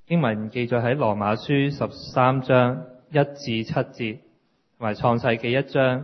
經文記載喺羅馬書13章1至7節，同埋創世記1章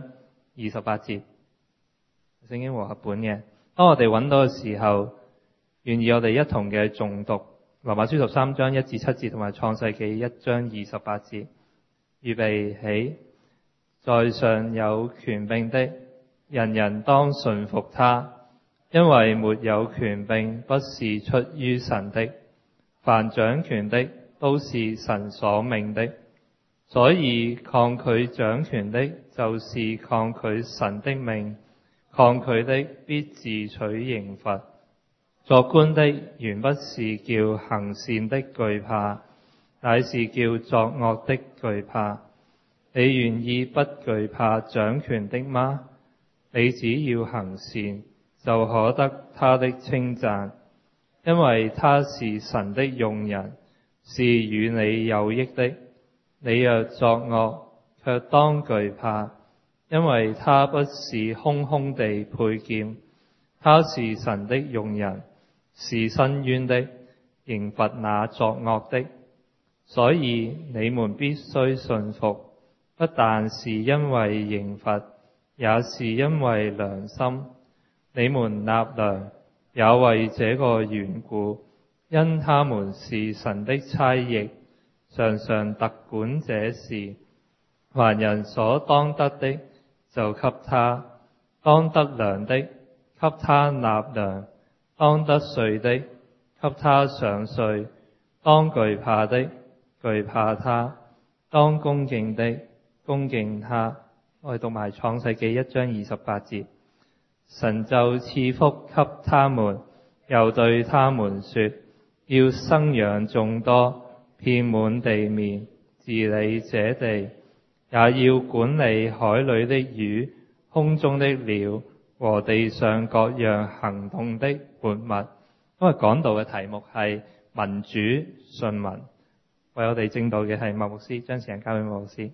28節，聖經和合本嘅。當我哋揾到嘅時候，願意我哋一同嘅誦讀羅馬書13章1至7節，同埋創世記1章28節。預備起，在上有權柄的，人人當順服他，因為沒有權柄不是出於神的，凡掌權的都是神所命的，所以抗拒掌權的，就是抗拒神的命，抗拒的必自取刑罰。作官的原不是叫行善的懼怕，乃是叫作惡的懼怕。你願意不懼怕掌權的嗎？你只要行善，就可得他的稱讚，因為他是神的用人，是與你有益的。你若作惡，卻當懼怕，因為他不是空空地佩劍，他是神的用人，是伸冤的，刑罰那作惡的。所以你們必須順服，不但是因為刑罰，也是因為良心。你們納糧，也為這個緣故，因他們是神的差役，常常特管這事。凡人所當得的，就給他；當得糧的，給他納糧；當得稅的，給他上稅；當懼怕的，懼怕他；當恭敬的，恭敬他。我哋讀埋創世記1章28節。神就賜福給他們，又對他們說，要生養眾多，遍滿地面，治理這地，也要管理海裏的魚、空中的鳥和地上各樣行動的活物。因為講道嘅題目係民主順民，為我哋證道嘅係麥牧師，將時間交俾麥牧師。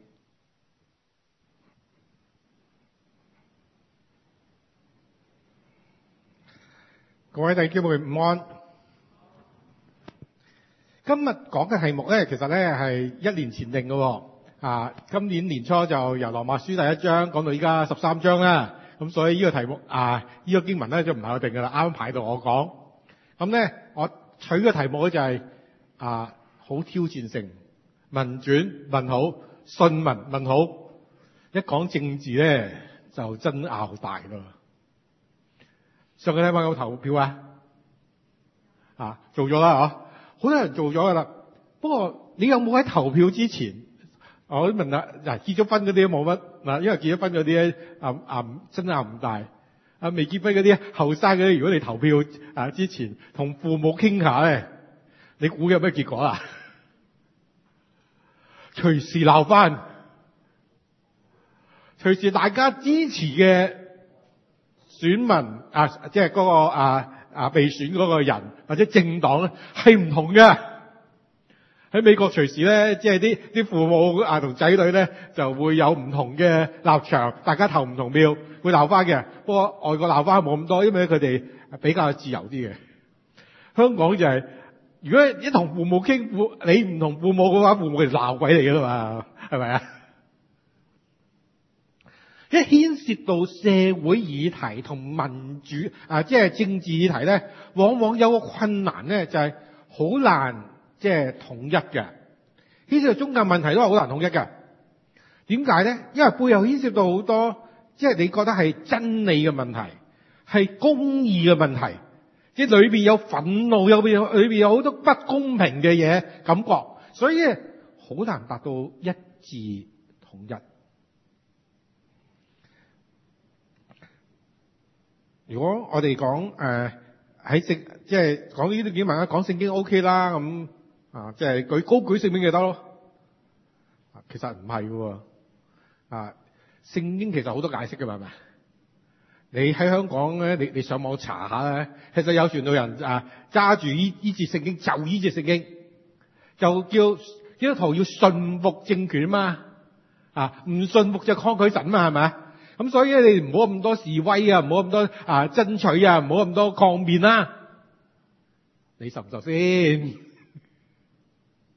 各位弟兄姊妹午安。今日講嘅題目咧，其實咧係1年前定嘅。今年年初就由羅馬書第1章講到依家13章啦。咁所以呢個題目呢個經文咧就唔係我定嘅啦，啱啱排到我講。咁咧我取嘅題目咧就係好挑戰性，民轉問好，順民問好。一講政治咧就真拗大咯。上個禮拜有投票做咗啦，好多人做咗噶啦。不過你有冇喺投票之前，我都問啦，結咗婚嗰啲冇乜，因為結咗婚嗰啲咧真拗唔大。未結婚嗰啲後生嗰啲，如果你投票之前同父母傾下咧，你估有咩結果啊？隨時鬧翻，隨時大家支持嘅選民即係嗰個被選嗰個人或者政黨咧係唔同嘅。喺美國隨時咧，即係啲父母同仔女咧就會有唔同嘅立場，大家投唔同票會鬧翻嘅。不過外國鬧翻冇咁多，因為佢哋比較自由啲嘅。香港就係如果一同父母傾，你唔同父母嘅話，父母係鬧鬼嚟㗎嘛，係咪啊？一牽涉到社會議題同民主即係政治議題咧，往往有個困難咧，就係好難即係統一嘅。牽涉到宗教問題都係好難統一嘅。點解咧？因為背後牽涉到好多，即係你覺得係真理嘅問題，係公義嘅問題，即係裏邊有憤怒，裏邊有好多不公平嘅嘢感覺，所以好難達到一致統一。如果我哋講即係講呢啲經文啦，講聖經 OK 啦，咁即係舉聖經就得咯。其實唔係喎，聖經其實好多解釋嘅嘛，係咪？你喺香港咧，你上網查下咧，其實有傳道人揸住呢節聖經，就呢節聖經，就叫基督徒要順服政權嘛，唔順服就抗拒神嘛，係咪？咁所以你唔好咁多示威唔好咁多爭取唔好咁多抗辯啦。你受唔受先？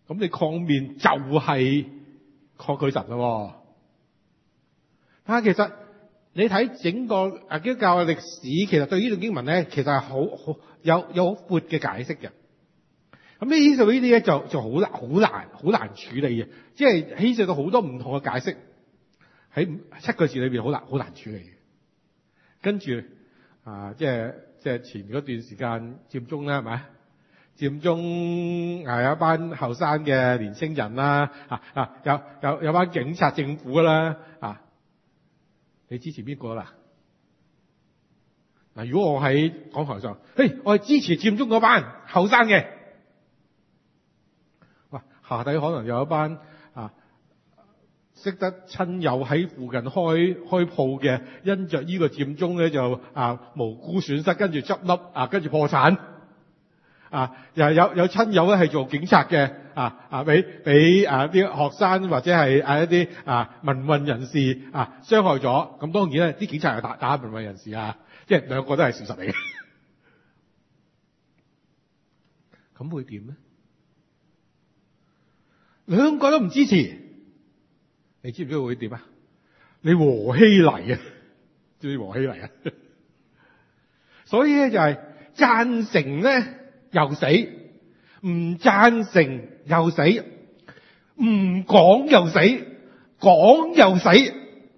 咁你抗命就係抗拒神咯。但係其實你睇整個基督教嘅歷史，其實對呢段經文咧，其實係好有好闊嘅解釋嘅。咁呢度呢啲咧就好難處理嘅，即係牽涉到好多唔同嘅解釋，喺7個字裏邊好難處理嘅。跟住即係前嗰段時間佔中啦，係咪？佔中有一班後生嘅年青人啦，有班警察政府啦，你支持邊個啦？嗱，如果我喺講台上，我係支持佔中嗰班後生嘅，哇，下底可能有一班識得親友喺附近開鋪嘅，因着呢個佔中咧就無辜損失，跟住執笠跟住破產。又有親友咧係做警察嘅，俾啲學生或者係一啲民運人士傷害咗，咁當然咧啲警察又打民運人士即係兩個都係事實嚟嘅。咁會點咧？兩個都唔支持，你知唔知會點啊？你和稀泥啊，知唔知和稀泥啊？所以咧就係贊成咧又死，唔贊成又死，唔講又死，講又死。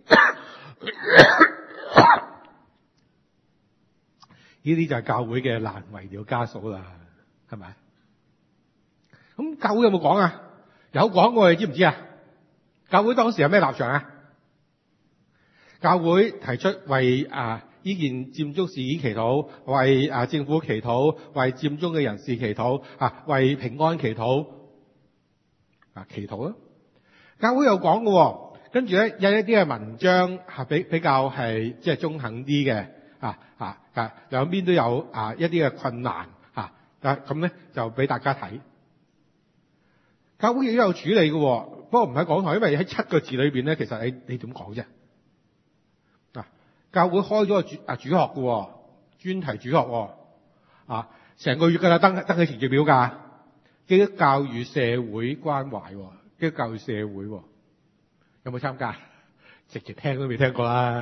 呢啲就係教會嘅難為了家數啦，係咪？咁教會有冇講啊？有講過，你知唔知啊？教會當時有咩立場啊？教會提出為呢件佔中事件祈禱，為政府祈禱，為佔中嘅人士祈禱，為平安祈禱，祈禱啦。教會有講嘅，跟住咧有一啲嘅文章比較係即係中肯啲嘅，兩邊都有一啲嘅困難，咁咧就俾大家睇。教會亦都有處理嘅，不過唔喺講台，因為喺7個字裏邊咧，其實你點講啫？教會開咗個主學嘅，專題主學，成個月噶啦，登記程序表噶，基督教與社會關懷，基督教與社會，有冇參加？直情聽都未聽過啦。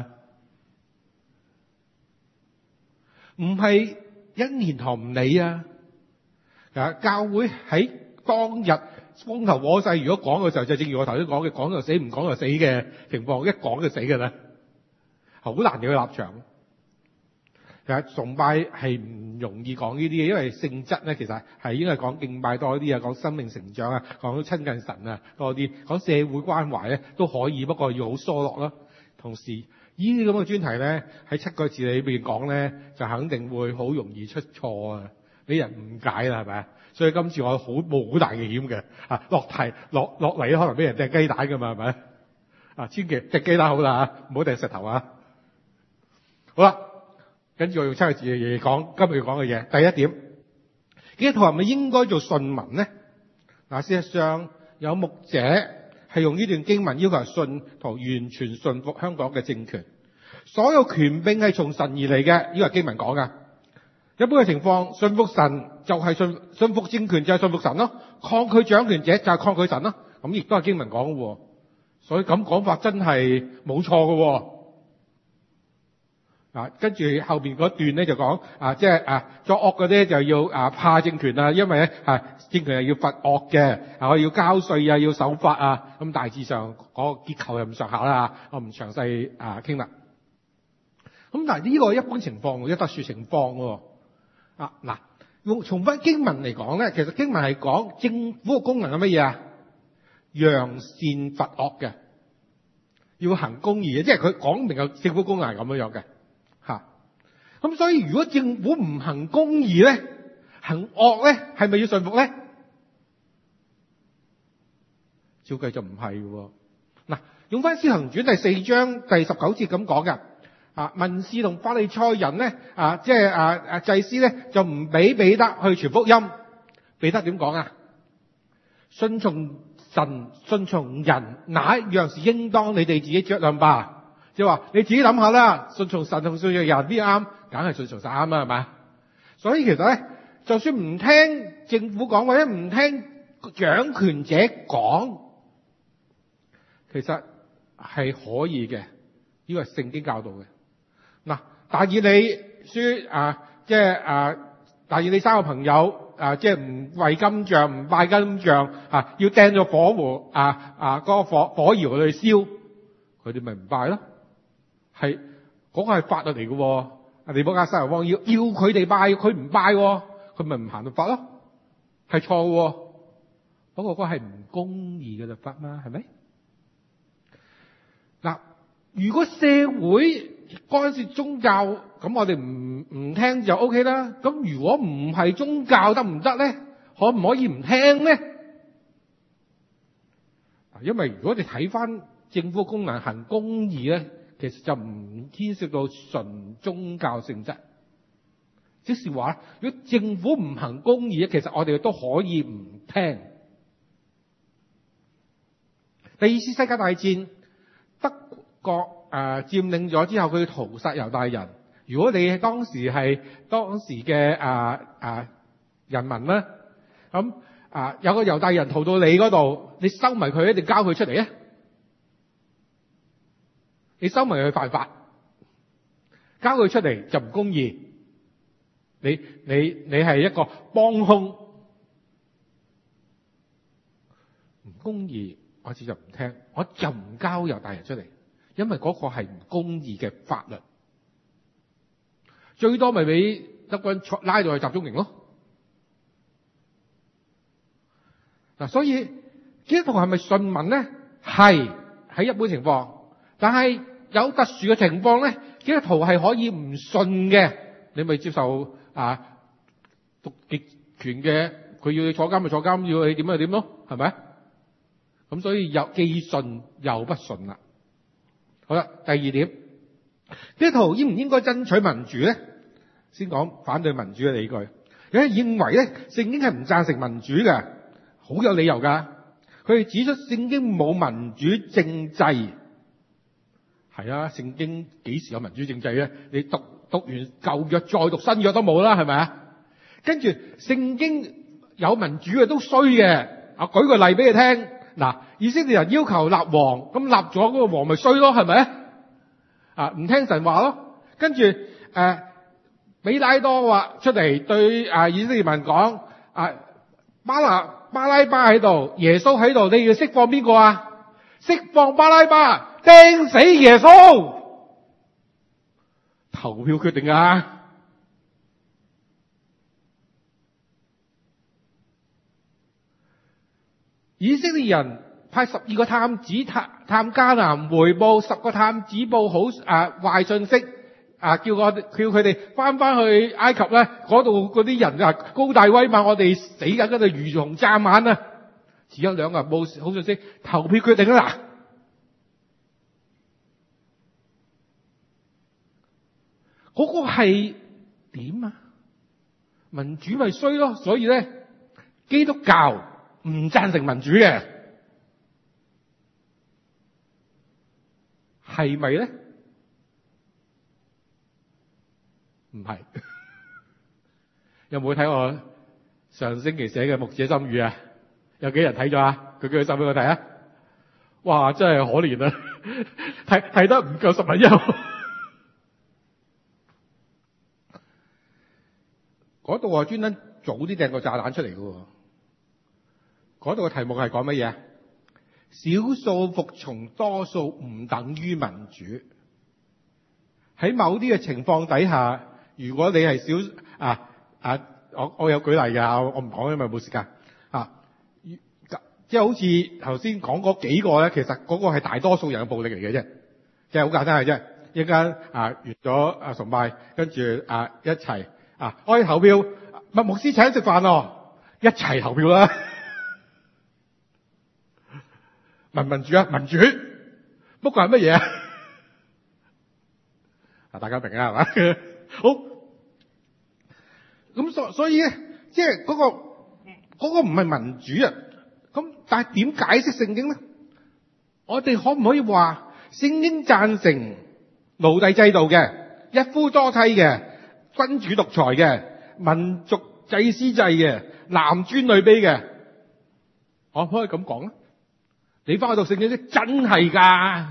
唔係一言堂唔理啊！教會喺當日風頭火勢，如果講嘅時候就正如我頭先講嘅，講就死，唔講就死嘅情況，一講就死嘅啦，好難嘅立場。其實崇拜係唔容易講呢啲嘢，因為性質咧其實係應該講敬拜多啲，講生命成長，講親近神多啲，講社會關懷咧都可以，不過要好疏落咯。同時呢啲咁嘅專題咧喺7個字裏邊講咧，就肯定會好容易出錯俾人誤解啦，係咪？所以今次我冒好大嘅險嘅，落嚟可能俾人掟雞蛋噶嘛，係咪？千祈掟雞蛋好啦，唔好掟石頭啊！好啦，跟住我用7個字嘅嘢講今日要講嘅嘢。第一點，基督徒係咪應該做順民呢？事實上有牧者係用呢段經文要求信徒完全順服香港嘅政權，所有權柄係從神而嚟嘅，呢個係經文講噶。一般嘅情況，信服神就係信服政權就係信服神咯，抗拒掌權者就係抗拒神咯。咁亦都係經文講嘅，所以咁講法真係冇錯嘅。跟住後邊嗰段咧就講即係作惡嗰啲就要怕政權因為咧政權係要罰惡嘅，我要交稅要守法咁大致上嗰個結構係咁上下啦，我唔詳細傾啦。咁但係呢個一般情況，一特殊情況嗱，用從翻經文嚟講咧，其實經文係講政府嘅功能係乜嘢啊？揚善罰惡嘅，要行公義嘅，即係佢講明嘅政府功能係咁樣嘅。咁所以如果政府唔行公義咧，行惡咧，係咪要順服咧？照計就唔係嘅。嗱，用翻《使行傳》第4章第19節咁講嘅，文士同法利賽人咧，即係祭司咧，就唔俾彼得去傳福音。彼得點講啊？順從神、順從人，哪一樣是應當你哋自己酌量吧。即係話你自己諗下啦，順從神同順從人邊啱，梗係順從神啱啦，係咪？所以其實咧，就算唔聽政府講或者唔聽掌權者講，其實係可以嘅，呢個係聖經教導嘅。嗱，但以理書但以理三個朋友即係唔為金像，唔拜金像要掟咗火湖嗰個火窯去燒，佢哋咪唔拜咯？係嗰個係法律嚟嘅。尼布甲尼撒王要佢哋拜，佢唔拜，佢咪唔行律法咯？係錯嘅。不過嗰個係唔公義嘅律法嘛，係咪？嗱，如果社會干涉宗教，咁我哋唔聽就 OK 啦。咁如果唔係宗教得唔得咧？可唔可以唔聽咧？因為如果你睇翻政府功能行公義咧，其實就唔牽涉到純宗教性質。即是話，如果政府唔行公義咧，其實我哋都可以唔聽。第二次世界大戰，德國佔領咗之後，佢要屠殺猶太人。如果你當時係當時嘅人民咧，咁有個猶太人逃到你嗰度，你收埋佢，一定交佢出嚟咧？你收埋佢犯法，交佢出嚟就唔公義。你係一個幫兇，唔公義，我就唔聽，我就唔交猶太人出嚟，因為嗰個係唔公義嘅法律，最多咪俾德軍拉到去集中營咯。嗱，所以基督徒係咪順民咧？係喺一般情況，但係有特殊嘅情況咧，基督徒係可以唔順嘅，你咪接受獨極權嘅，佢要你坐監咪坐監，要你點就點咯，係咪？咁所以又既順又不順啦。好啦，第二點，基督徒應唔應該爭取民主咧？先講反對民主嘅理據。有人認為咧，聖經係唔贊成民主嘅，好有理由噶。佢哋指出聖經冇民主政制。係啊，聖經幾時有民主政制咧？你讀完舊約再讀新約都冇啦，係咪啊？跟住聖經有民主嘅都衰嘅。我舉個例俾你聽。嗱，以色列人要求立王，咁立咗嗰個王咪衰咯，係咪？唔聽神話咯。跟住比拉多話出嚟對以色列民講，巴拉巴喺度，耶穌喺度，你要釋放邊個啊？釋放巴拉巴，釘死耶穌。投票決定啊！以色列人派12個探子探迦南，回報10個探子報好壞信息，叫佢哋翻去埃及咧，嗰度嗰啲人高大威猛，我哋死緊嗰度如同蚱蜢啊！只有2個人報好信息，投票決定啦。嗰個係點啊？民主咪衰咯，所以咧基督教唔贊成民主嘅，係咪咧？唔係。有冇睇我上星期寫嘅牧者心語啊？有幾人睇咗啊？佢舉手俾我睇啊！哇，真係可憐啊！睇得唔夠11。嗰度我專登早啲掟個炸彈出嚟嘅。嗰度嘅題目係講乜嘢？少數服從多數唔等於民主。喺某啲嘅情況底下，如果你係我有舉例㗎，我唔講因為冇時間。即係好似頭先講嗰幾個咧，其實嗰個係大多數人嘅暴力嚟嘅啫，即係好簡單嘅啫。一間完咗崇拜，跟住一齊開投票，牧師請食飯咯，一齊投票啦。民主啊，民主，不過係乜嘢啊？大家明啦，係嘛？好，咁所以咧，即係嗰個唔係民主啊。咁但係點解釋聖經咧？我哋可唔可以話聖經贊成奴隸制度嘅、一夫多妻嘅、君主獨裁嘅、民族祭司制嘅、男尊女卑嘅？ 可唔可以咁講咧？你翻去讀聖經真係㗎，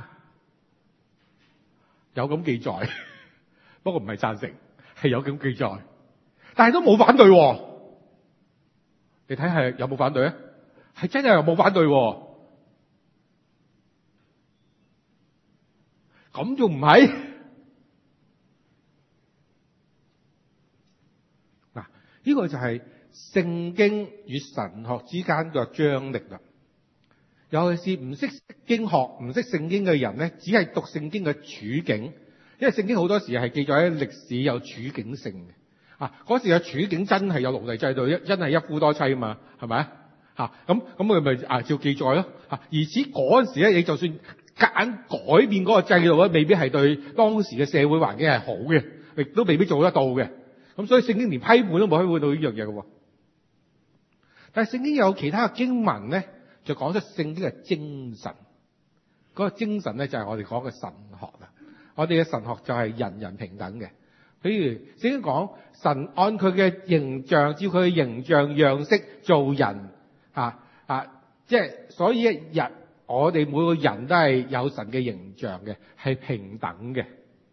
有咁記載，不過唔係贊成，係有咁記載，但係都冇反對喎。你睇下有冇反對啊？係真係有冇反對喎？咁仲唔係？嗱，呢個就係聖經與神學之間嘅張力啦。尤其是唔識經學、唔識聖經嘅人咧，只係讀聖經嘅處境，因為聖經好多時係記載喺歷史有處境性嘅。嗰時嘅處境真係有奴隸制度，真係一夫多妻嘛，係咪啊？咁佢咪照記載咯。而此嗰陣時咧，你就算夾硬改變嗰個制度咧，未必係對當時嘅社會環境係好嘅，亦都未必做得到嘅。咁所以聖經連批判都冇批判到呢樣嘢嘅。但係聖經有其他嘅經文咧，就講出聖經嘅精神。嗰個精神咧就係我哋講嘅神學啦。我哋嘅神學就係人人平等嘅。譬如聖經講神按佢嘅形象，照佢嘅形象樣式做人，即係所以我哋每個人都係有神嘅形象嘅，係平等嘅。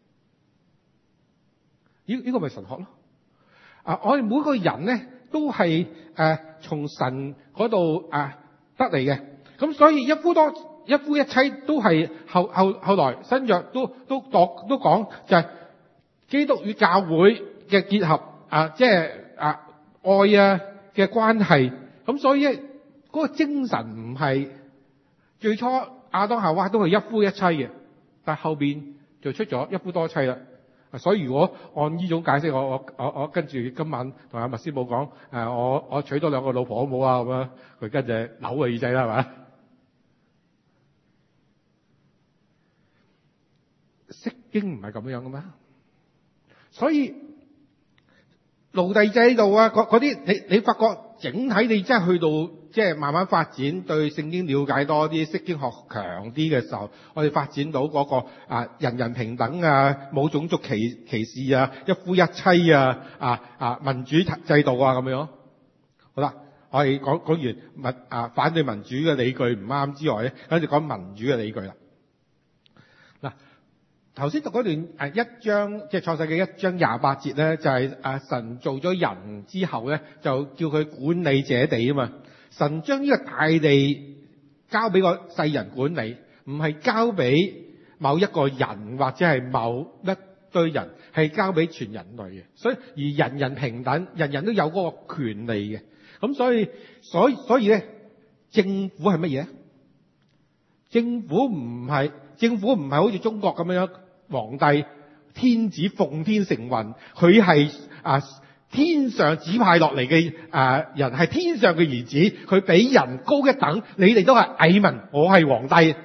呢個咪神學咯。我哋每個人咧都係從神嗰度得嚟嘅。咁所以一夫一妻都係後來新約都講就係基督與教會嘅結合，即係愛嘅關係。咁所以嗰個精神唔係最初亞當夏娃都係一夫一妻嘅，但係後邊就出咗一夫多妻啦。所以如果按呢種解釋，我跟住今晚同阿麥師母講，我娶多兩個老婆好唔好啊？咁樣佢跟住扭個耳仔啦，係嘛？釋經唔係咁樣嘅咩？所以奴隸制度嗰啲，你發覺整體你真係去到即係慢慢發展，對聖經了解多啲，釋經學強啲嘅時候，我哋發展到嗰個人人平等冇種族歧視一夫一妻民主制度咁樣。好啦，我哋講完反對民主嘅理據唔啱之外咧，跟住講民主嘅理據啦。嗱，頭先讀嗰段一章，即係創世記1章28節咧，就係神做咗人之後咧，就叫佢管理這地啊嘛。神將呢個大地交俾個世人管理，唔係交俾某一個人或者係某一堆人，係交俾全人類嘅。所以而人人平等，人人都有嗰個權利嘅。咁所以咧，政府係乜嘢？政府唔係好似中國咁樣，皇帝天子奉天承運，佢係天上指派落嚟嘅人，係天上嘅兒子，佢比人高一等，你哋都係蟻民，我係皇帝。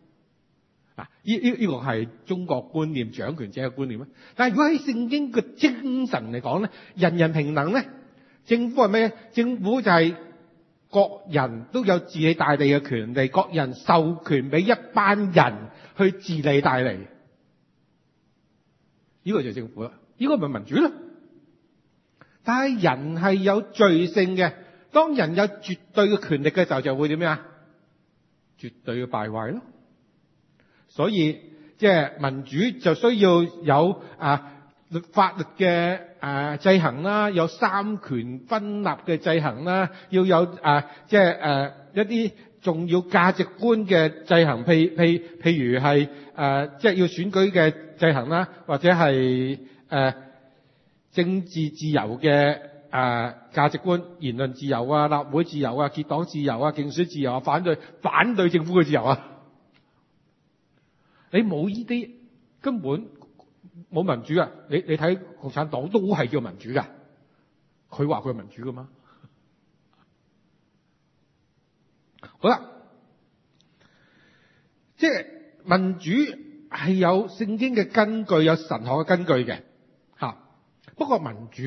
呢個係中國觀念，掌權者嘅觀念咩？但係如果喺聖經嘅精神嚟講咧，人人平等咧，政府係咩？政府就係各人都有治理大地嘅權利，各人授權俾一班人去治理大地。呢個就係政府啦，呢個咪民主咯。但係人係有罪性嘅，當人有絕對嘅權力嘅時候，就會點樣？絕對嘅敗壞咯。所以即係民主就需要有法律嘅制衡啦，有三權分立嘅制衡啦，要有即係一啲重要價值觀嘅制衡，譬如係即係要選舉嘅制衡啦，或者係政治自由嘅價值觀，言論自由立會自由結黨自由競選自由反對政府嘅自由你冇呢啲根本冇民主你睇共產黨都係叫民主噶，佢話佢係民主噶嘛。好啦，即係民主係有聖經嘅根據，有神學嘅根據嘅不過民主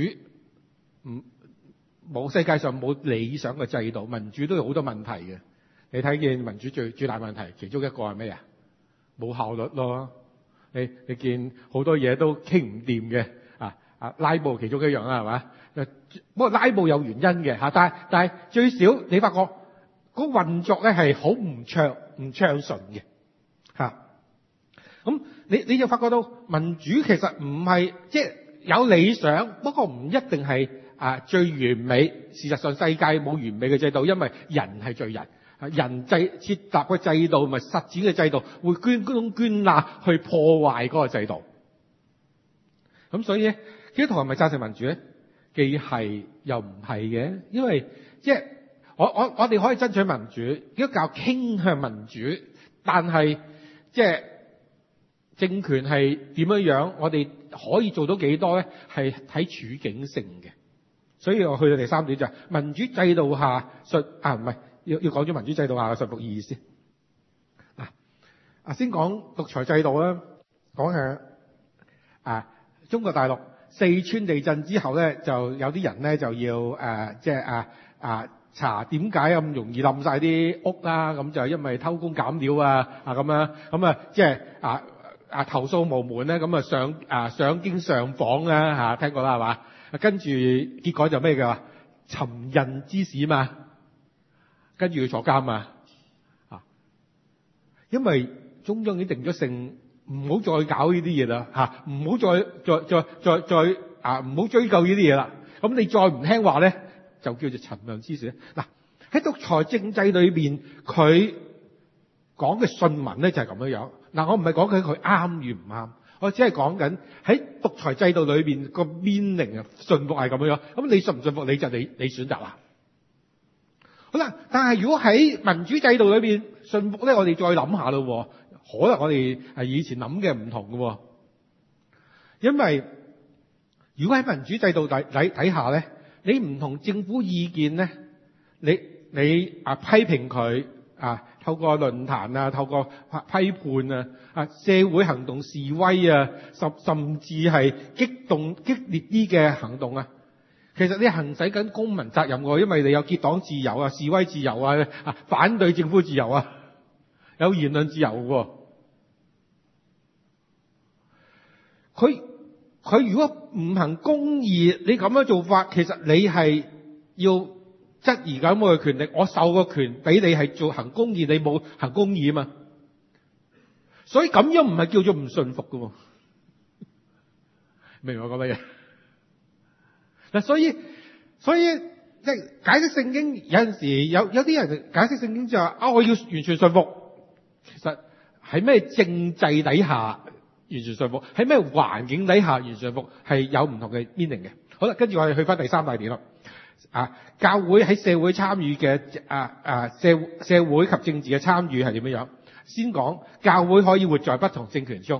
冇世界上冇理想嘅制度，民主都有好多問題嘅。你睇見民主最大問題，其中一個係咩冇效率咯。你見好多嘢都傾唔掂嘅拉布其中一樣啦，係嘛？不過拉布有原因嘅但係最少你發覺個運作咧係好唔暢順嘅嚇。咁你就發覺到民主其實唔係即係有理想，不過唔一定係最完美。事實上世界冇完美嘅制度，因為人係罪人。人設立嘅制度，咪實踐嘅制度，會捐罅去破壞嗰個制度。咁所以咧，基督徒係咪贊成民主咧？既係又唔係嘅，因為即係我哋可以爭取民主，基督教傾向民主，但係即係政權係點樣，我哋可以做到幾多咧？係睇處境性嘅。所以我去到第三點就係民主制度下唔係。要講咗民主制度下嘅順服意義先。先講獨裁制度啦。講下中國大陸四川地震之後咧，就有啲人咧就要查點解咁容易冧晒啲屋啦。咁就因為偷工減料咁樣。咁即係投訴無門咧。咁上京上訪啦聽過啦係嘛？跟住結果就咩嘅？尋釁滋事嘛。跟住要坐監因為中央已經定咗性，唔好再搞呢啲嘢啦唔好再唔好追究呢啲嘢啦。咁你再唔聽話咧，就叫做尋釁滋事。喺獨裁政制裏邊，佢講嘅信民咧就係咁樣。我唔係講緊佢啱與唔啱，我只係講緊喺獨裁制度裏邊個 meaning 信服係咁樣。咁你信唔信服你就你選擇啦。好啦，但係如果喺民主制度裏邊信服咧，我哋再諗下咯。可能我哋係以前諗嘅唔同嘅，因為如果喺民主制度底下咧，你唔同政府意見咧，你批評佢透過論壇透過批判社會行動示威甚至係激烈啲嘅行動其實你行使緊公民責任喎，因為你有結黨自由示威自由反對政府自由有言論自由喎。佢如果唔行公義，你咁樣做法，其實你係要質疑緊我嘅權力。我授個權俾你係做行公義，你冇行公義嘛？所以咁樣唔係叫做唔信服㗎喎。明我講乜嘢？所以即係解釋聖經有陣時有啲人解釋聖經就話我要完全信服。其實喺咩政制底下完全信服，喺咩環境底下完全信服，係有唔同嘅 meaning 嘅。好啦，跟住我哋去翻第三大點啦。教會喺社會參與嘅社會及政治嘅參與係點樣？先講教會可以活在不同政權中。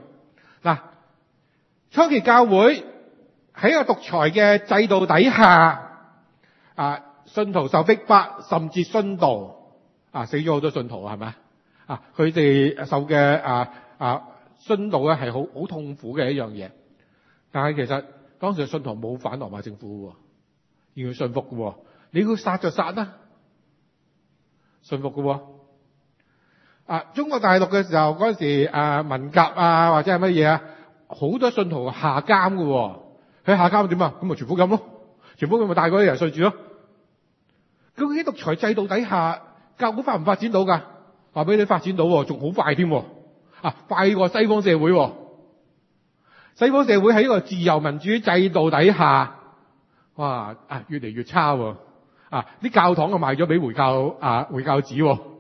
初期教會喺一個獨裁嘅制度底下，信徒受逼迫，甚至殉道，死咗好多信徒係咪？佢哋受嘅殉道咧係好痛苦嘅一樣嘢。但係其實當時嘅信徒冇反羅馬政府喎，要信服嘅喎。你要殺就殺啦，信服嘅喎。中國大陸嘅時候嗰陣時文革或者係乜嘢好多信徒下監嘅喎。佢下監點咁咪傳福音咯，傳福音咪帶嗰啲人信主咯。究竟喺獨裁制度底下，教會發唔發展到㗎？話俾你發展到，仲好快添，快過西方社會。西方社會喺一個自由民主制度底下，越嚟越差。啲教堂賣咗俾回教寺。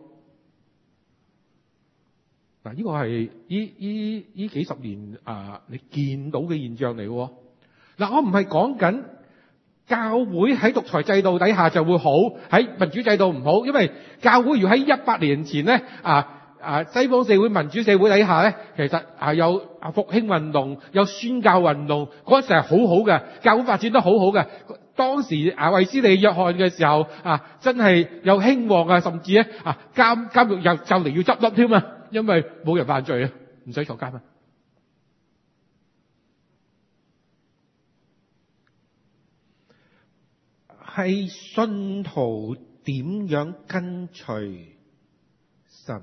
呢個係呢幾十年你見到嘅現象嚟。我唔係講緊教會喺獨裁制度底下就會好，喺民主制度唔好，因為教會如果喺100年前咧，西方社會民主社會底下咧，其實有復興運動，有宣教運動，嗰陣時係好好嘅，教會發展得好好嘅。當時衛斯理約翰嘅時候真係有興旺甚至咧監獄又就嚟要執笠添因為冇人犯罪唔使坐監係信徒點樣跟隨神？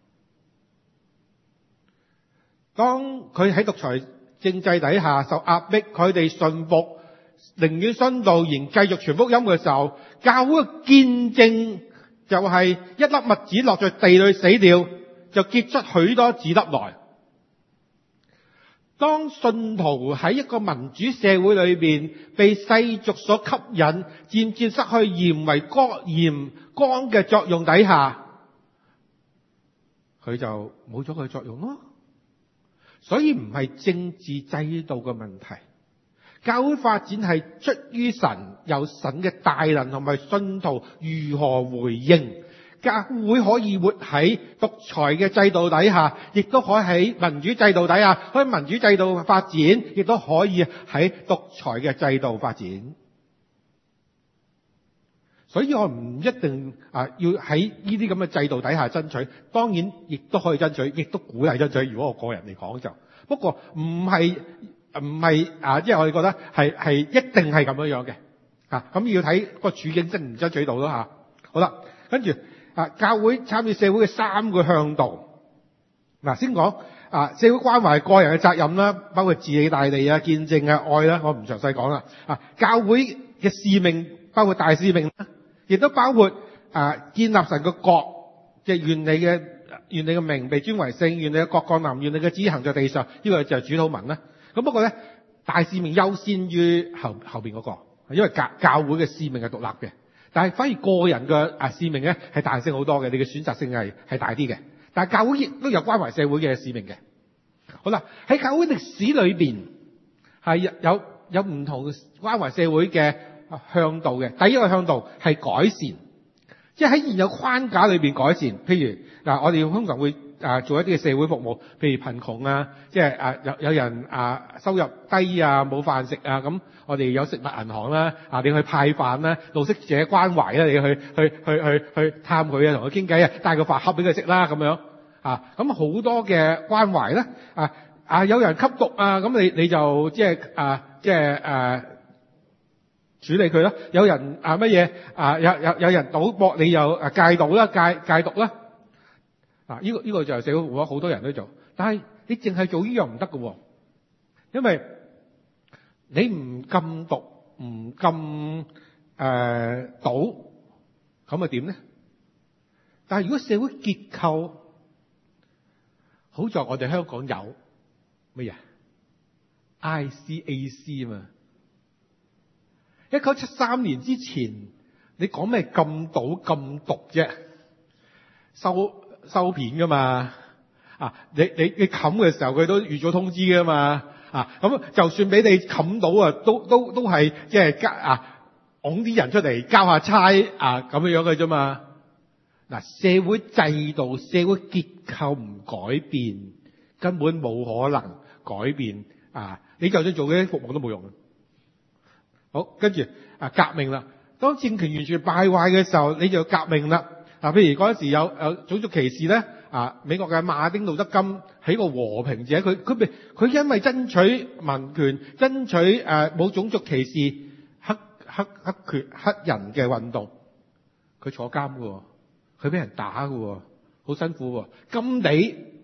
當佢喺獨裁政制底下受壓迫，佢哋信服，寧願殉道而繼續傳福音嘅時候，教會嘅見證就係一粒麥子落在地裏死掉，就結出許多子粒來。當信徒喺一個民主社會裏邊被世俗所吸引，漸漸失去鹽為光嘅作用底下，佢就冇咗佢作用咯。所以唔係政治制度嘅問題，教會發展係出於神，有神嘅大能同埋信徒如何回應。教會可以活喺獨裁嘅制度底下，亦都可以喺民主制度底下，可以民主制度發展，亦都可以喺獨裁嘅制度發展。所以我唔一定要喺呢啲咁嘅制度底下爭取，當然亦都可以爭取，亦都鼓勵爭取。如果我個人嚟講就，不過唔係即係我哋覺得係一定係咁樣嘅咁要睇個處境爭唔爭取到咯吓。好啦，跟住教會參與社會嘅3個向度。先講社會關懷個人嘅責任啦，包括治理大地見證愛啦，我唔詳細講啦。教會嘅使命包括大使命啦，亦都包括建立神嘅國，即係願你嘅名被尊為聖，願你嘅國降臨，願你嘅旨意行在地上。呢個就係主禱文啦。咁不過咧，大使命優先於後邊嗰個，因為教會嘅使命係獨立嘅。但係反而個人嘅使命咧係彈性好多嘅，你嘅選擇性係大啲嘅。但係教會亦都有關懷社會嘅使命嘅。好啦，喺教會歷史裏邊係有唔同關懷社會嘅向度嘅。第一個向度係改善，即係喺現有框架裏邊改善。譬如我哋通常會做一啲嘅社會服務，譬如貧窮即係有人收入低冇飯食咁我哋有食物銀行啦，你去派飯啦，露宿者關懷啦，你去探佢同佢傾偈帶個飯盒俾佢食啦咁樣咁好多嘅關懷啦。有人吸毒咁你就即係處理佢啦。有人乜嘢有人賭博，你又戒賭啦，戒毒啦。呢個就係社會服務，好多人都做，但係你淨係做呢樣唔得㗎，因為你唔禁毒，唔禁賭，咁咪點咧？但係如果社會結構好在我哋香港有乜嘢 ICAC 嘛，1973年之前你講咩禁賭禁毒啫？收片噶嘛你冚嘅時候佢都預咗通知噶嘛咁就算俾你冚到都係即係拱啲人出嚟交下差咁樣嘅啫嘛。社會制度社會結構唔改變，根本冇可能改變你就算做嗰啲服務都冇用。好，跟住革命啦，當政權完全敗壞嘅時候，你就革命啦。譬如嗰陣時有種族歧視咧，美國嘅馬丁路德金係一個和平者，佢因為爭取民權、爭取冇種族歧視黑人嘅運動，佢坐監喎，佢俾人打喎，好辛苦喎。甘地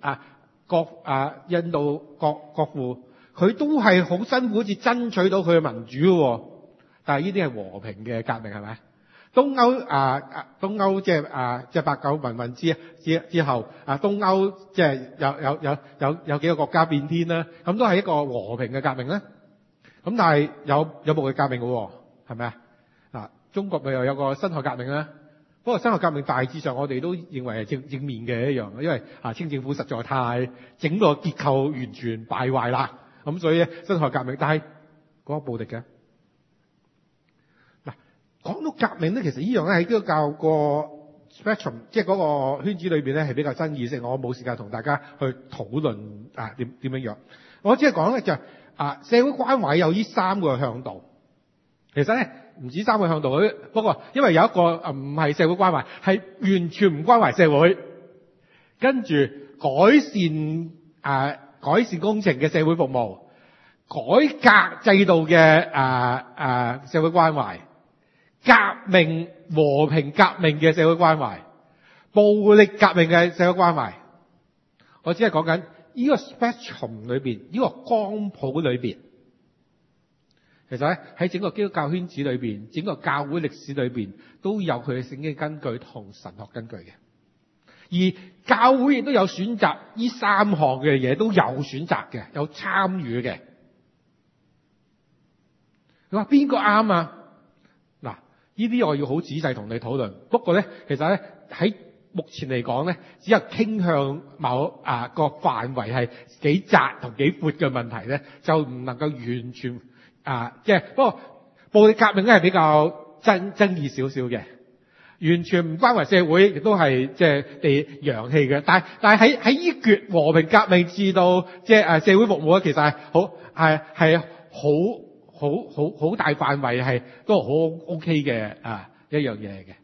印度國父，佢都係好辛苦至爭取到佢嘅民主喎。但係呢啲係和平嘅革命係咪？東歐即係八九民運之後東歐即係有幾個國家變天啦，咁都係一個和平嘅革命啦。咁但係有暴力革命嘅喎，係咪中國咪又有個辛亥革命啦。不過辛亥革命大致上我哋都認為係正面嘅一樣，因為清政府實在太整個結構完全敗壞啦，咁所以辛亥革命，但係嗰個暴力嘅。講到革命咧，其實呢樣咧喺基督教個 spectrum， 即係嗰個圈子裏邊咧係比較爭議性，我冇時間同大家去討論點樣樣。我只係講咧就社會關懷有呢3個向度，其實咧唔止3個向度，不過因為有一個唔係社會關懷，係完全唔關懷社會，跟住改善工程嘅社會服務，改革制度嘅社會關懷。革命和平革命嘅社會關懷，暴力革命嘅社會關懷，我只係講緊呢個 spectrum 裏邊，呢個光譜裏邊， 其實咧喺整個基督教圈子裏邊，整個教會歷史裏邊都有佢嘅聖經根據同神學根據嘅。而教會亦都有選擇，呢三項嘅嘢都有選擇嘅，有參與嘅。你話邊個啱啊？嗱，呢啲我要好仔細同你討論。不過咧，其實咧喺目前嚟講咧，只有傾向某個範圍係幾窄同幾闊嘅問題咧，就唔能夠完全即係不過暴力革命咧係比較爭議少少嘅。完全唔關為社會，亦都係即係地揚棄嘅。但係喺呢橛和平革命至到即係社會服務咧，其實係好大範圍，係都好 OK 嘅一樣嘢嚟嘅。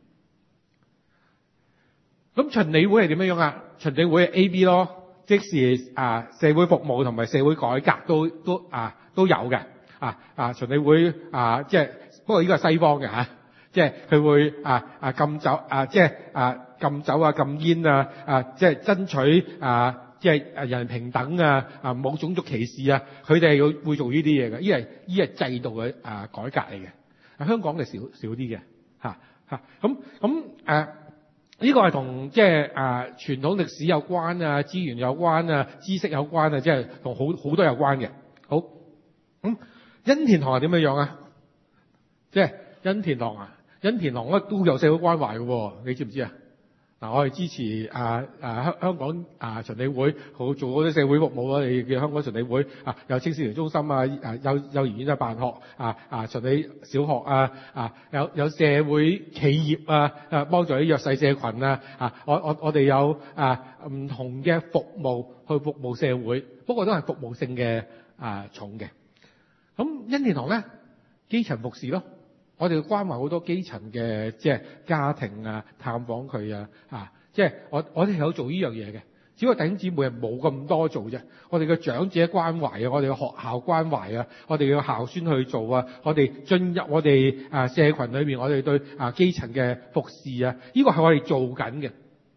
咁循理會係點樣樣啊？循理會係 A、B 咯，即是社會服務同埋社會改革都有嘅。循理會即係不過呢個係西方嘅嚇。即係佢會禁酒即係禁酒禁煙即係爭取即係人平等冇種族歧視佢哋會做呢啲嘢嘅。呢係制度嘅改革嚟嘅。香港嘅少啲嘅咁呢個係同即係傳統歷史有關資源有關知識有關即係同好多有關嘅。好咁恩田堂係點樣樣啊？即係恩田堂恩田堂咧都有社會關懷嘅喎，你知唔知啊？我哋支持香港循理會好做嗰啲社會服務我哋嘅香港循理會有青少年中心有幼兒園辦學循理小學有社會企業幫助啲弱勢社群我哋有唔同嘅服務去服務社會，不過都係服務性嘅重嘅。咁恩田堂咧基層服侍咯。我哋關懷好多基層嘅即係家庭探訪佢即係我哋有做呢樣嘢嘅，只不過弟兄姊妹係冇咁多做啫。我哋嘅長者關懷我哋嘅學校關懷我哋嘅校宣去做我哋進入我哋社群裏面，我哋對基層嘅服侍呢個係我哋做緊嘅。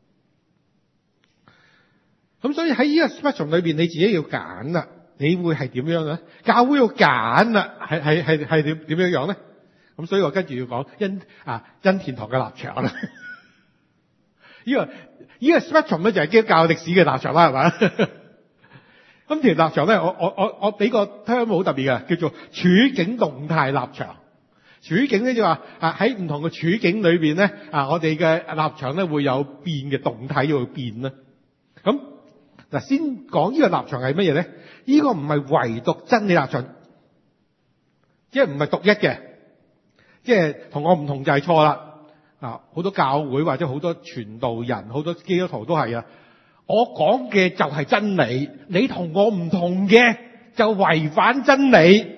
咁所以喺呢個 spectrum 裏邊，你自己要揀啦，你會係點樣咧？教會要揀啦，係點樣樣咧？咁所以我跟住要講恩田堂嘅立場啦。呢個 spectrum 咧就係基督教歷史嘅立場啦，係嘛？恩田立場咧，我俾個 term 好特別嘅，叫做處境動態立場。處境咧就話喺唔同嘅處境裏邊咧我哋嘅立場咧會有變嘅動態要變啦。咁嗱，先講呢個立場係乜嘢咧？呢個唔係唯獨真理立場，即係唔係獨一嘅。即係同我唔同就係錯啦。好多教會或者好多傳道人、好多基督徒都係我講嘅就係真理，你同我唔同嘅就違反真理。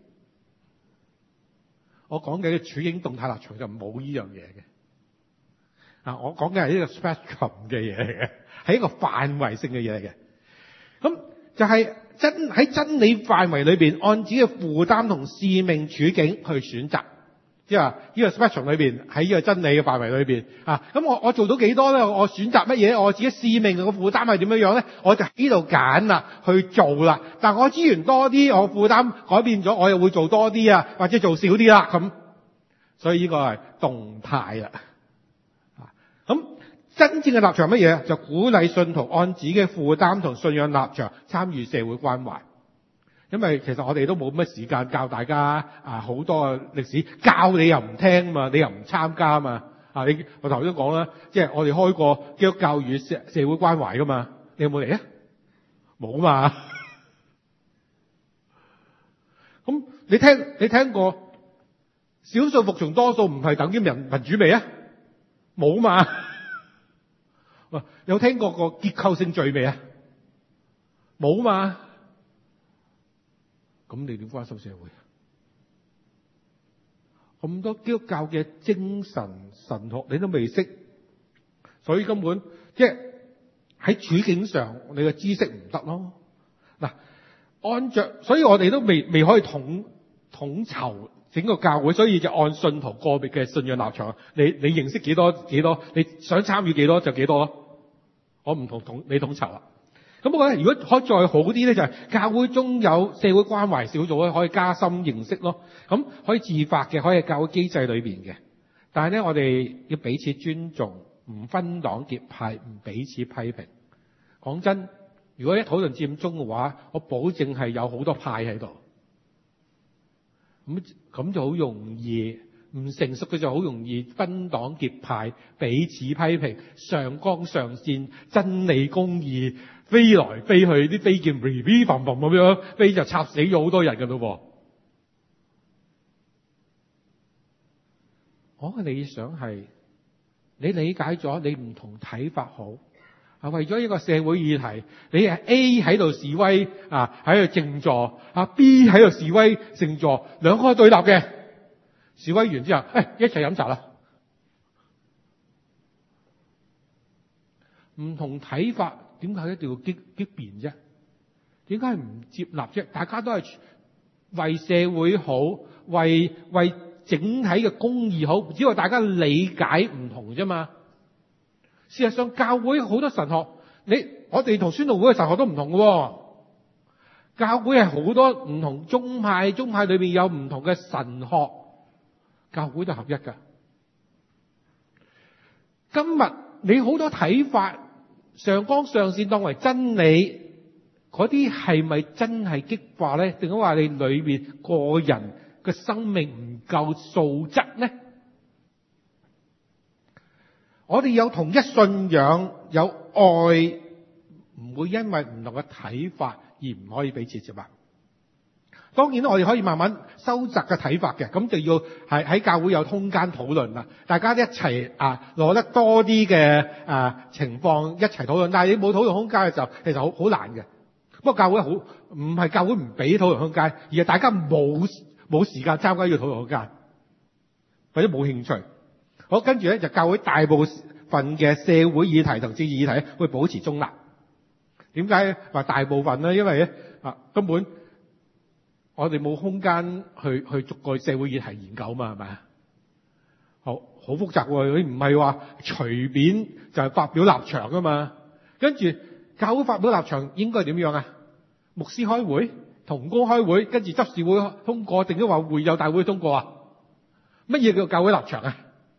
我講嘅處境動態立場就冇呢樣嘢嘅。我講嘅係呢個 spectrum 嘅嘢嚟嘅，係一個範圍性嘅嘢嚟嘅。咁就係喺真理範圍裏邊，按自己嘅負擔同使命處境去選擇。即係話呢個 spectrum 裏邊，喺呢個真理嘅範圍裏邊咁我做到幾多咧？我選擇乜嘢？我自己使命嘅負擔係點樣樣咧？我就喺度揀啦，去做啦。但我資源多啲，我負擔改變咗，我又會做多啲或者做少啲啦咁。所以呢個係動態啦。咁真正嘅立場乜嘢？就鼓勵信徒按自己嘅負擔同信仰立場參與社會關懷。因為其實我哋都冇乜時間教大家好多歷史，教你又唔聽嘛，你又唔參加嘛我頭先講啦，即係我哋開過基督教與社會關懷噶嘛，你有冇嚟啊？冇嘛。咁你聽過少數服從多數唔係等於民主未啊？冇嘛。有聽過個結構性罪未啊？冇嘛。咁你點關心社會？咁多基督教嘅精神神學你都未識，所以根本即係喺處境上你嘅知識唔得咯。所以我哋都未可以統籌整個教會，所以就按信徒個別嘅信仰立場，你認識幾多，你想參與幾多就幾多咯。我唔同你統籌啦。 咁不過咧，如果可以再好啲咧，就係教會中有社會關懷小組咧，可以加深認識咯。咁可以自發嘅，可以喺教會機制裏邊嘅。但係咧，我哋要彼此尊重，唔分黨結派，唔彼此批評。講真，如果一討論佔中嘅話，我保證係有好多派喺度。咁就好容易，唔成熟嘅就好容易分黨結派，彼此批評，上綱上線，真理公義飛來飛去，啲飛劍嗶嗶嘭嘭咁樣飛就插死咗好多人㗎咯。我嘅理想係你理解咗，你唔同睇法好，係為咗一個社會議題，你係 A 喺度示威喺度靜坐，B 喺度示威靜坐，兩個對立嘅，示威完之後，一齊飲茶啦。唔同睇法，點解一定要激辯啫？點解唔接納啫？大家都係為社會好，為整體嘅公義好，只係大家理解唔同啫嘛。事實上，教會好多神學，我哋同宣道會嘅神學都唔同嘅。教會係好多唔同宗派，宗派裏邊有唔同嘅神學，教會都合一㗎。今日你好多睇法，上綱上線當為真理，嗰啲係咪真係激化咧？定係話你裏面個人嘅生命唔夠素質咧？我哋有同一信仰，有愛，唔會因為唔同嘅睇法而唔可以彼此接納。當然我哋可以慢慢收窄嘅睇法嘅，咁就要係喺教會有空間討論啦。大家一齊攞得多啲嘅情況一齊討論。但係你冇討論空間嘅時候，其實好難嘅。不過教會唔係教會唔俾討論空間，而係大家冇時間參加呢個討論空間，或者冇興趣。好，跟住咧就教會大部分嘅社會議題同政治議題會保持中立。點解話大部分咧？因為咧根本我哋冇空間去逐個社會議題研究嘛，係咪啊？好複雜喎！你唔係話隨便就係發表立場噶嘛？跟住教會發表立場應該點樣啊？牧師開會，同工開會，跟住執事會通過，定係話會友大會通過啊？乜嘢叫教會立場啊？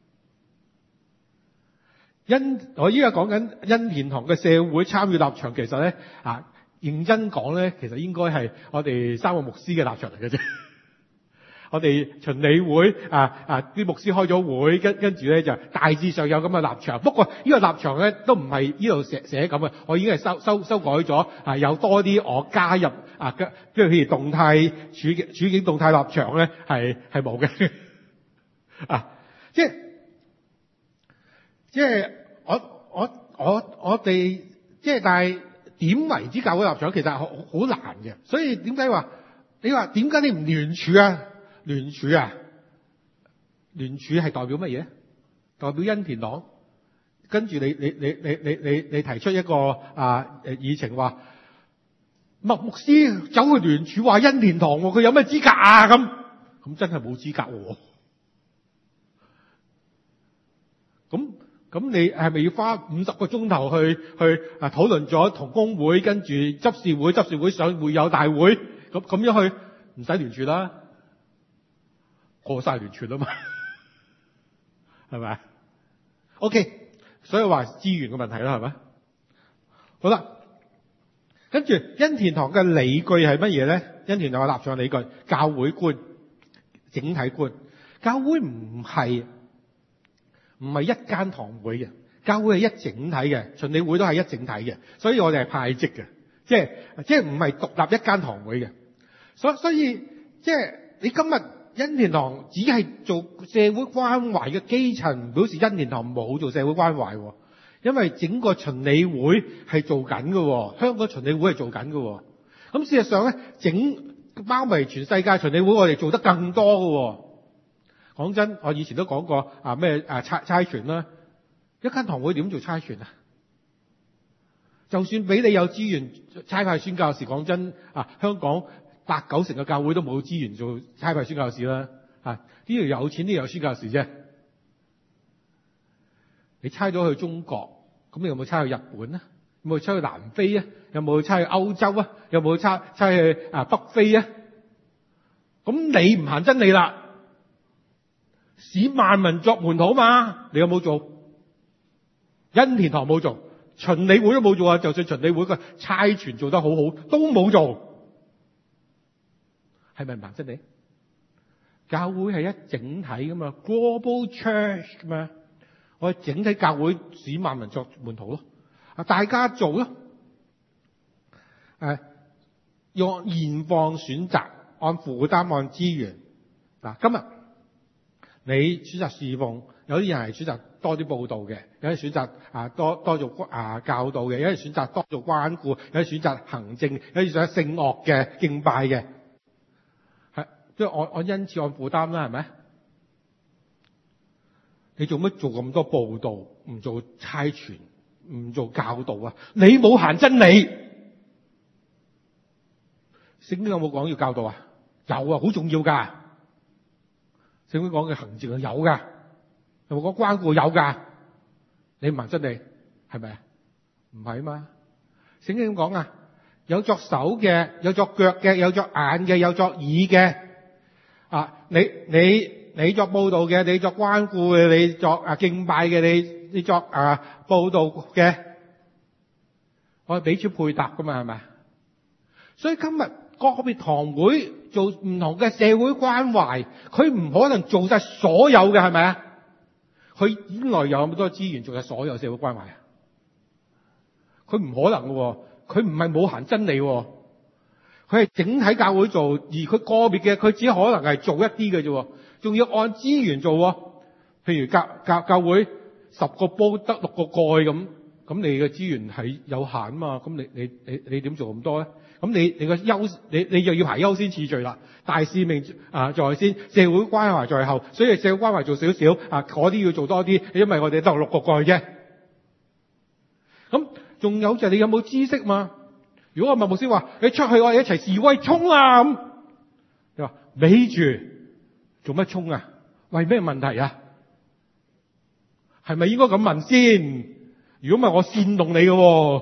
我依家講緊恩典堂嘅社會參與立場，其實咧認真講咧，其實應該係我哋三個牧師嘅立場嚟嘅啫。我哋循理會啲牧師開咗會，跟住咧就大致上有咁嘅立場。不過呢個立場咧都唔係呢度寫咁嘅，我已經係修改咗，有多啲我加入即係譬如動態處境動態立場咧係冇嘅。即係我哋即係，但係點為之教會立場其實好難嘅。所以點解話你話點解你唔聯署啊？聯署係代表乜嘢？代表恩田黨。跟住你提出一個議程話麥牧師走去聯署話恩田堂，佢有咩資格啊？咁真係冇資格喎。咁你係咪要花50個鐘頭去討論咗同工會，跟住執事會上會友大會，咁樣去唔使聯署啦，過晒聯署啦嘛，係咪？OK， 所以話資源嘅問題啦，係咪？好啦，跟住恩田堂嘅理據係乜嘢咧？恩田堂嘅立場理據，教會觀、整體觀，教會唔係一間堂會嘅，教會係一整體嘅，循理會都係一整體嘅，所以我哋係派職嘅，即係唔係獨立一間堂會嘅。所以即係你今日恩田堂只係做社會關懷嘅基層，表示恩田堂冇做社會關懷，因為整個循理會係做緊嘅，香港循理會係做緊嘅。咁事實上咧，整包圍全世界循理會，我哋做得更多嘅。講真，我以前都講過差傳啦，一間堂會點做差傳啊？就算俾你有資源差派宣教士，講真香港8-9成嘅教會都冇資源做差派宣教士啦。呢度有錢，呢度有宣教士啫。你差咗去中國，咁你有冇差去日本呢？ 有冇差去南非啊？有冇差去歐洲啊？有冇差去北非啊？咁你唔行真理啦，使萬民作門徒嘛？你有冇做？恩典堂冇做，循理會都冇做啊！就算循理會個差傳做得好好，都冇做，係咪唔行真理？教會係一整體噶嘛 ，global church 噶嘛，我哋整體教會使萬民作門徒咯，大家做咯，用現況選擇，按負擔，按資源。嗱，今日你選擇侍奉，有啲人係選擇多啲報道嘅，有啲選擇多做教導嘅，有啲選擇多做關顧，有啲選擇行政，有啲選擇聖樂嘅敬拜嘅，係即係按恩賜按負擔啦，係咪？你做乜做咁多報道，唔做差傳，唔做教導啊？你冇行真理。聖經有冇講要教導啊？有啊，好重要噶。聖經講嘅行政係有噶，有冇講關顧？有噶。你唔行真理，係咪啊？唔係啊嘛。聖經點講啊？有作手嘅，有作腳嘅，有作眼嘅，有作耳嘅。你作報道嘅，你作關顧嘅，你作敬拜嘅，你作報道嘅，我係彼此配搭噶嘛，係咪？所以今日個別堂會做唔同嘅社會關懷，佢唔可能做晒所有嘅，係咪啊？佢本來有咁多資源做晒所有社會關懷啊？佢唔可能嘅，佢唔係冇行真理，佢係整體教會做，而佢個別嘅佢只可能係做一啲嘅啫，仲要按資源做。譬如教會10個煲得6個蓋咁，咁你嘅資源係有限啊嘛，咁你點做咁多咧？咁你個你又要排優先次序啦，大使命在先，社會關懷在後，所以社會關懷做少少嗰啲要做多啲，因為我哋得6個蓋啫。咁仲有就係你有冇知識嘛？如果我問牧師話，你出去我哋一齊示威衝啊咁，你話咪住做乜衝啊？為咩問題啊？係咪應該咁問先？如果唔係我煽動你嘅，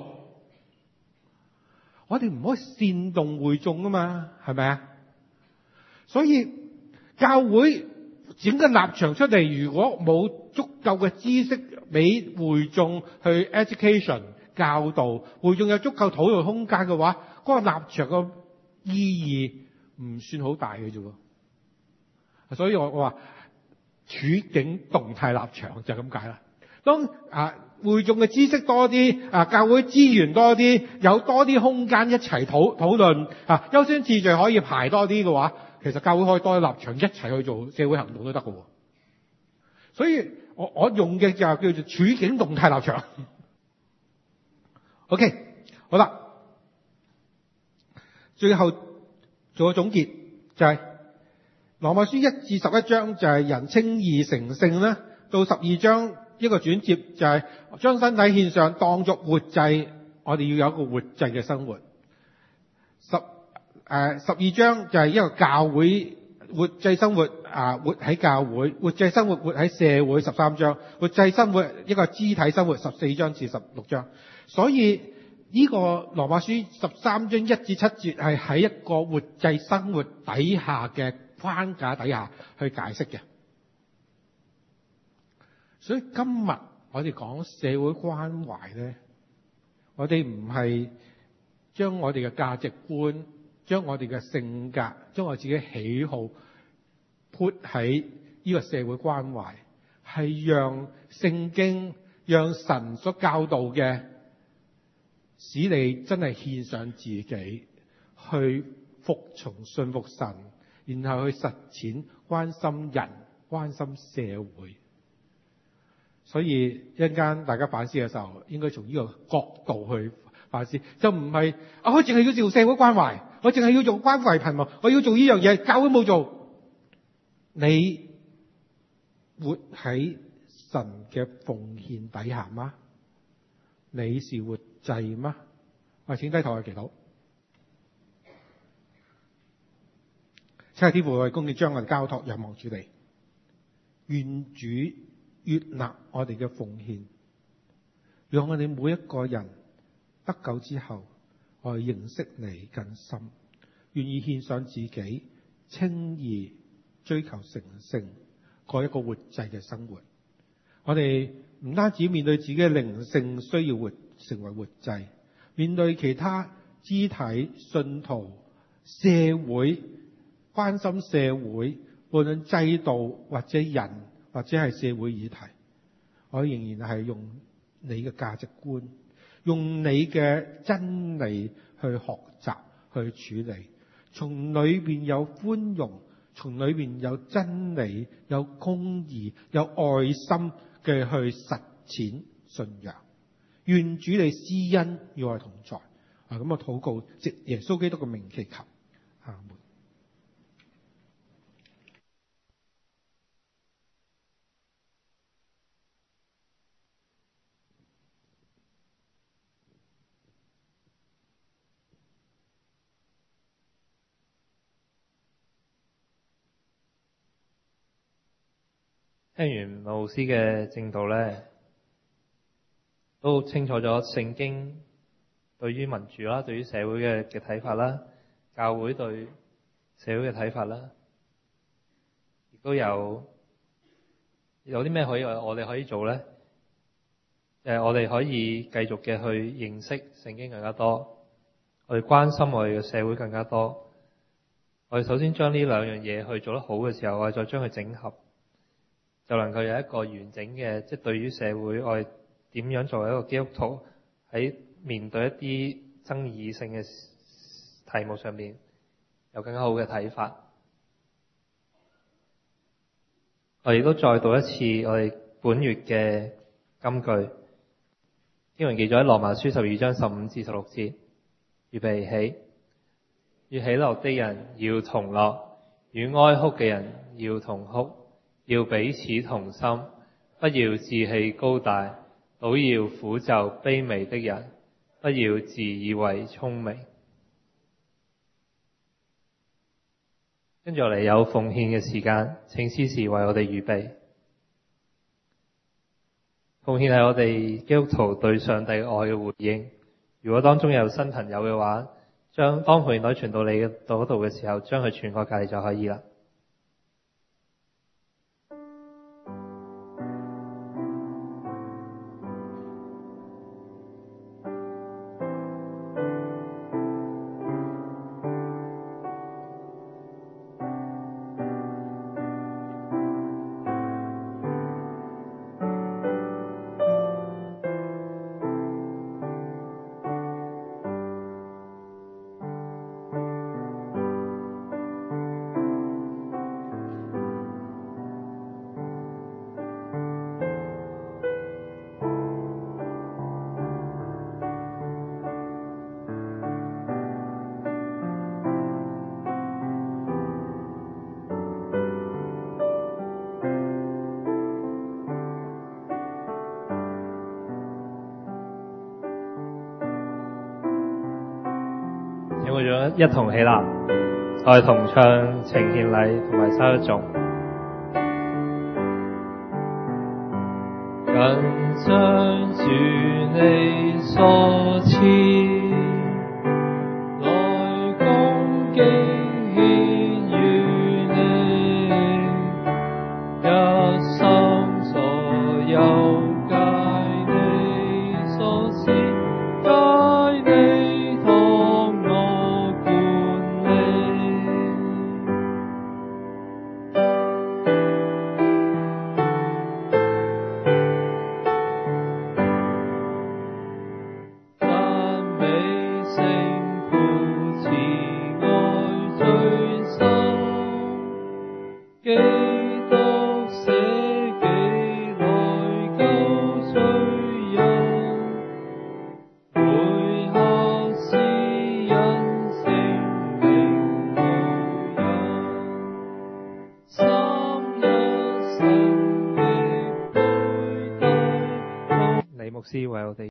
我哋唔可以煽動會眾啊嘛，係咪啊？所以教會整個立場出嚟，如果冇足夠嘅知識俾會眾去 education 教導，會眾有足夠討論空間嘅話，嗰個立場嘅意義唔算好大嘅啫。所以我話處境動態立場就係咁解啦。當會眾嘅知識多啲，教會資源多啲，有多啲空間一齊討論，優先次序可以排多啲嘅話，其實教會可以多啲立場一齊去做社會行動都得嘅。所以我用嘅就叫做處境動態立場。OK， 好啦，最後做個總結就係羅馬書1至11章就係人稱義成聖啦，到12章一個轉接就係將身體獻上當作活祭，我哋要有一個活祭嘅生活。12章就係一個教會活祭生活，活喺教會，活祭生活活喺社會。13章活祭生活一個肢體生活。14章至16章，所以呢個羅馬書13章1至7節係喺一個活祭生活底下嘅框架底下去解釋嘅。所以今日我哋講社會關懷咧，我哋唔係將我哋嘅價值觀、將我哋嘅性格、將我自己喜好 put 喺呢個社會關懷，係讓聖經、讓神所教導嘅，使你真係獻上自己去服從、信服神，然後去實踐關心人、關心社會。所以一陣間大家反思嘅時候，應該從呢個角度去反思，就唔係我淨係要做社會關懷，我淨係要做關懷貧民，我要做呢樣嘢，教會冇做。你活喺神嘅奉獻底下嗎？你是活祭嗎？我哋請低頭去祈禱。親愛的天父，我哋恭敬將我哋交託仰望主你，願主悅納我哋嘅奉獻，讓我哋每一個人得救之後，我哋認識你更深，願意獻上自己，稱義，追求成聖，過一個活祭嘅生活。我哋唔單止面對自己嘅靈性需要成為活祭，面對其他肢體、信徒、社會，關心社會，無論制度或者人或者係社會議題，我仍然係用你嘅價值觀，用你嘅真理去學習去處理，從裏邊有寬容，從裏邊有真理，有公義，有愛心嘅去實踐信仰。願主你施恩與我同在。咁我禱告，藉耶穌基督嘅名祈求，阿門。 聽完牧師嘅證道咧，都清楚咗聖經對於民主啦，對於社會嘅睇法啦，教會對社會嘅睇法啦，亦都有啲咩我哋可以做咧？我哋可以繼續嘅去認識聖經更加多，我哋關心我哋嘅社會更加多。我哋首先將呢兩樣嘢去做得好嘅時候，我哋再將佢整合，就能夠有一個完整嘅，即係對於社會我哋點樣作為一個基督徒喺面對一啲爭議性嘅題目上面有更加好嘅睇法。我哋都再讀一次我哋本月嘅金句，經文記載喺羅馬書12章15至16節。預備起，與喜樂的人要同樂，與哀哭嘅人要同哭，要彼此同心，不要自氣高大，倒要俯就卑微的人，不要自以為聰明。跟住落嚟有奉獻嘅時間，請司事為我哋預備。奉獻係我哋基督徒對上帝愛嘅回應。如果當中有新朋友嘅話，當奉獻袋傳到你嗰度嘅時候，將佢傳過隔離就可以啦。一同起立，我哋同唱呈獻禮同埋收一頌。更將主你所賜，來恭敬獻與你，一心所有皆你所賜，該你當我管理。讚美聖父慈愛最深，基督捨己來救罪人，每刻施恩聖靈愛人，三一神的配搭。李牧師為我哋